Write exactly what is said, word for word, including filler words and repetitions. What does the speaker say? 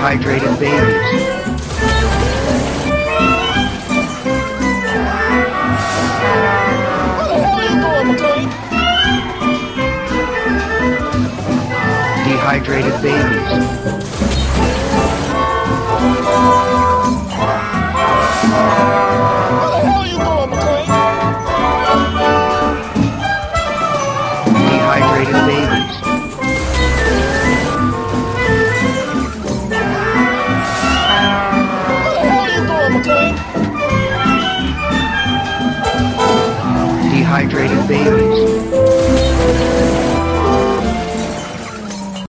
Dehydrated babies. Where the hell are you going, McLean? Dehydrated babies.